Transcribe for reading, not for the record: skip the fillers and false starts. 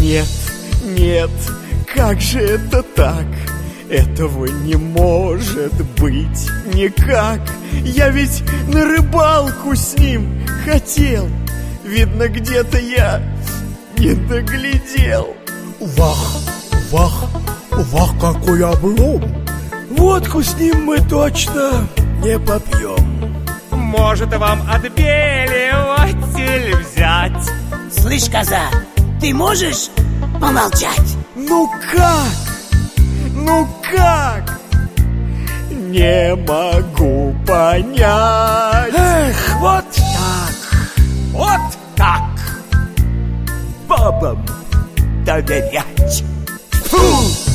Нет, нет, как же это так? Этого не может быть никак. Я ведь на рыбалку с ним хотел. Видно, где-то я не доглядел. Вах, какой облом! Водку с ним мы точно не попьем. Может, вам отбеливатель взять? Слышь, коза, ты можешь помолчать? Ну как? Ну как? Не могу понять. Эх, вот так. Вот так. Бабам доверять. Фу!